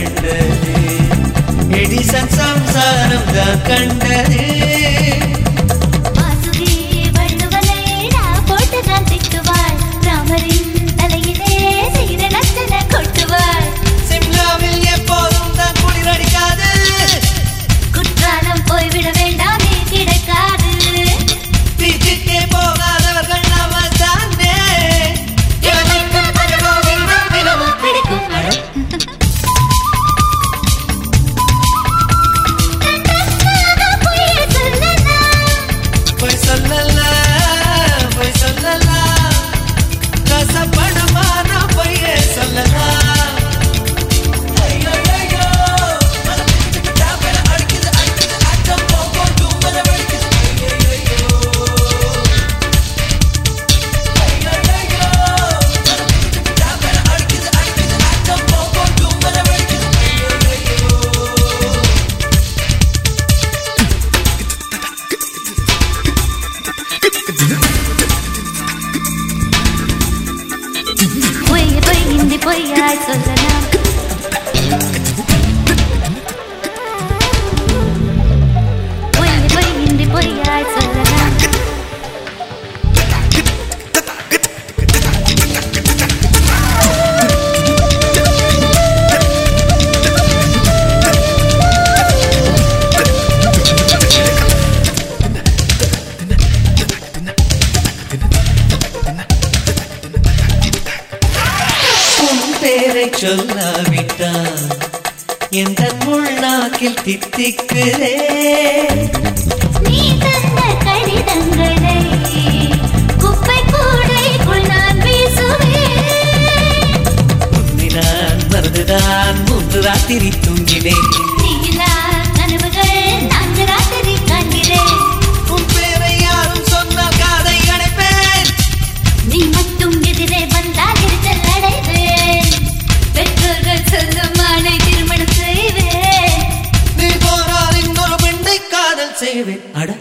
கண்டது எடிசன் சம்சாரம் தான் கண்டது சிம்லாவில் எப்போதும் தான் குளிரடிக்காது குற்றாலம் போய்விட வேண்டாமே கிடைக்காது பீச்சுக்கே போகாதவர்கள் நாம தானே பிடிக்கும் போய் சொல்லலாம் போய் சொல்லலாம் கசப்படுமா நான் பொய்யே சொல்லலாம் பொய்யாய் சொல்லலாம் பொய் இன்றி பொய்யாய் சொல்லலாம் பேரை சொல்லாவிட்டான் எந்த முள்நாக்கில் தித்திக்குதே நீ தந்த கடிதங்களை குப்பை கூடைக்குள் நான் வீசுவேன் நான் மறந்துதான் 3 ராத்திரி தூங்கினேன் நீலா கனவுகள் 4 ராத்திரி காண்கிறேன் உன் பேரை யாரும் சொன்னால் காதை அடைப்பேன் நீ மட்டும் எதிரே வந்தால் எரிச்சல் அடைவேன் பெற்றோர்கள் சொல்லும் ஆணை திருமணம் செய்வேன் நீ போனால் இன்னொரு பெண்ணை காதல் செய்வேன் அட